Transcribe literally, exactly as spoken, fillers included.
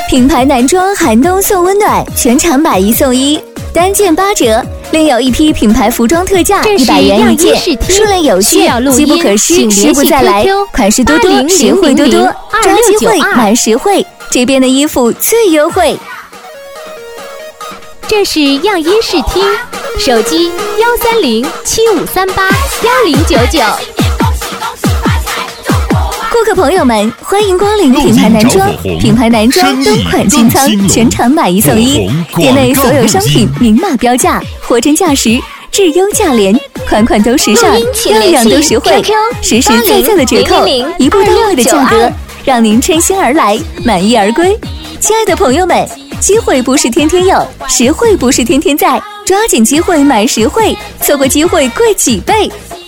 品牌男装寒冬送温暖，全场买一送一，单件八折。另有一批品牌服装特价一百元一件，数量有限，机不可失，时不再来。款式多多，实惠多多，抓机会买实惠，这边的衣服最优惠。 这是样衣试听，手机幺三零七五三八幺零九九。 顾客朋友们，欢迎光临品牌男装，品牌男装冬款清仓，全场买一送一，店内所有商品明码标价，货真价实，质优价廉，款款都时尚，样样都实惠，实实在在的折扣，一步到位的价格，让您称心而来，满意而归。亲爱的朋友们，机会不是天天有，实惠不是天天在，抓紧机会买实惠，错过机会贵几倍。